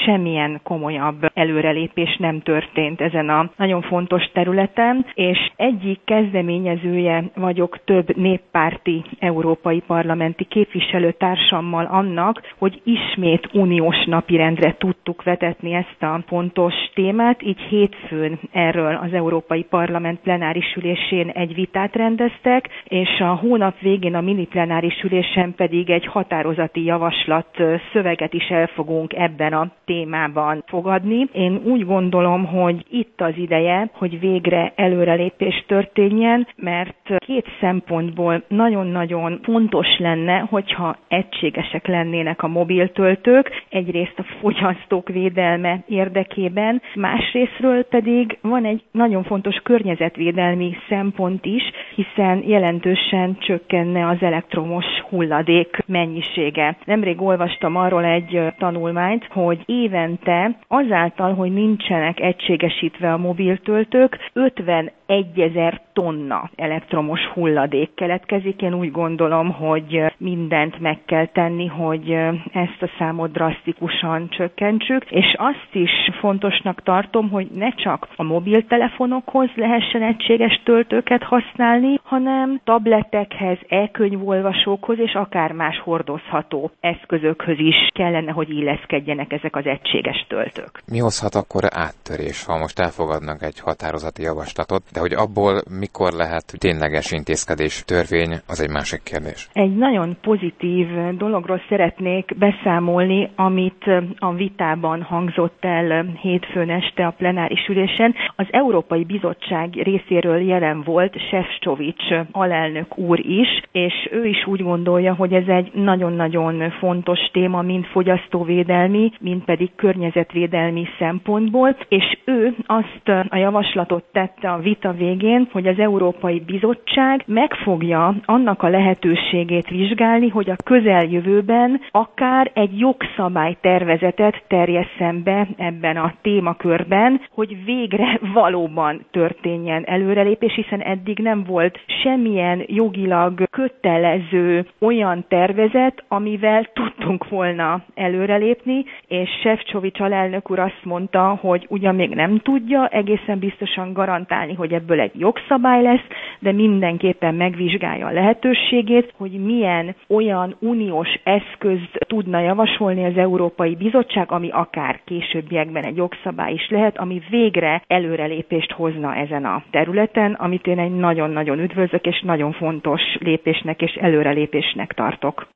semmilyen komolyabb előrelépés nem történt ezen a nagyon fontos területen, és egyik kezdeményezője vagyok több néppárti európai parlamenti képviselőtársammal annak, hogy ismét uniós napirendre tudtuk vetetni ezt a fontos témát, így hétfőn erről az Európai Parlament plenáris ülésén egy vitát rendeztek, és a hónap végén a mini plenáris ülésen pedig egy határozati javaslat szöveget is el fogunk ebben a témában fogadni. Én úgy gondolom, hogy itt az ideje, hogy végre előrelépés történjen, mert két szempontból nagyon-nagyon fontos lenne, hogyha egységesek lennének a mobiltöltők, egyrészt a fogyasztók védelme érdekében, másrésztről pedig van egy nagyon fontos környezetvédelmi szempont is, hiszen jelentősen csökkenne az elektromos hulladék mennyisége. Nemrég olvastam arról egy tanulmányt, hogy évente azáltal, hogy nincsenek egységesítve a mobiltöltők, 51 000 tonna elektromos hulladék keletkezik. Én úgy gondolom, hogy mindent meg kell tenni, hogy ezt a számot drasztikusan csökkentsük, és azt is fontosnak tartom, hogy ne csak a mobiltelefonokhoz lehessen egységes töltőket használni, hanem tabletekhez, e-könyvolvasókhoz és akár más hordozható eszközökhöz is kellene, hogy illeszkedjenek ezek az egységes töltők. Mi hozhat akkor áttörés, ha most elfogadnak egy határozati javaslatot, de hogy abból mikor lehet tényleges intézkedés, törvény, az egy másik kérdés. Egy nagyon pozitív dologról szeretnék beszámolni, amit a vitában hangzott el hétfőn este a plenáris ülésen. Az Európai Bizottság részéről jelen volt Šefčovič alelnök úr is, és ő is úgy gondolja, hogy ez egy nagyon-nagyon fontos téma, mind fogyasztóvédelmi, mind pedig környezetvédelmi szempontból, és ő azt a javaslatot tette a vita végén, hogy az Európai Bizottság meg fogja annak a lehetőségét vizsgálni, hogy a közeljövőben akár egy jogszabálytervezetet terjesszen be ebben a témakörben, hogy végre valóban történjen előrelépés, hiszen eddig nem volt semmilyen jogilag kötelező olyan tervezet, amivel tudtunk volna előrelépni, és Šefčovič alelnök úr azt mondta, hogy ugyan még nem tudja egészen biztosan garantálni, hogy ebből egy jogszabály lesz, de mindenképpen megvizsgálja a lehetőségét, hogy milyen olyan uniós eszközt tudna javasolni az Európai Bizottság, ami akár későbbiekben egy jogszabály is lehet, ami végre előrelépést hozna ezen a területen, amit én egy nagyon-nagyon üdvözlök és nagyon fontos lépésnek és előrelépésnek tartok.